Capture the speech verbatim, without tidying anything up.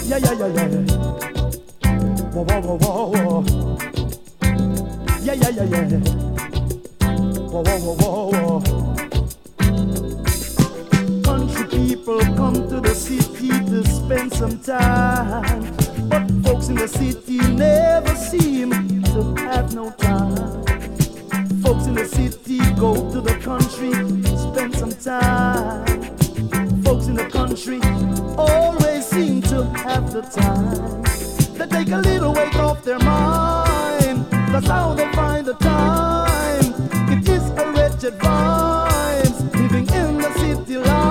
Yeah, yeah, yeah, yeah. Whoa, whoa, whoa, whoa, whoa. Yeah, yeah, yeah, yeah. Whoa, whoa, whoa, whoa, whoa. Country people come to the city to spend some time, but folks in the city never seem to have no time. Folks in the city go to the country, spend some time. Folks in the country always seem to have the time. They take a little weight off their mind. That's how they find the time. It is a wretched vibes living in the city life.